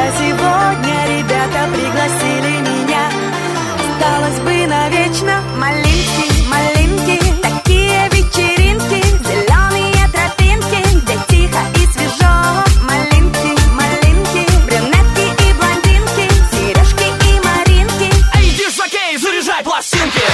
хотя сегодня ребята пригласили меня. Осталось бы навечно малинки, малинки, такие вечеринки, зеленые тропинки, где тихо и свежо. Малинки, малинки, брюнетки и блондинки, сережки и маринки. Эй, дишь, окей, заряжай пластинки.